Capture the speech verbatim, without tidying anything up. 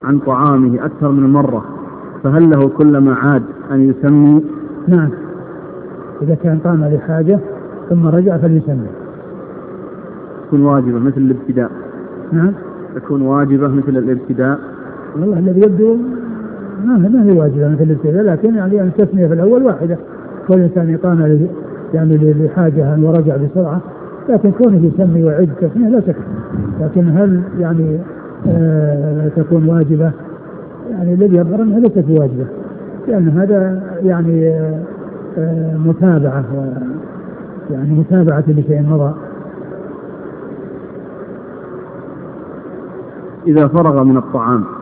عن طعامه أكثر من مرة فهل له كلما عاد أن يسمي؟ نعم، إذا كان قام لحاجة ثم رجع فليسمي. تكون واجبة مثل الابتداء. نعم، تكون واجبة مثل الابتداء. والله الذي يبدو ما هي واجبة مثل الابتداء، لكن يعني التسمية في الأول واحدة، كل إنسان قام يعني لحاجة ورجع بسرعة، لكن كونه يسمي ويعيد التسمية لا شك. لكن هل يعني آه تكون واجبة؟ يعني الذي يظهر أنها ليست واجبة، لأن هذا يعني آه آه متابعة، يعني متابعة لشيء مضى. إذا فرغ من الطعام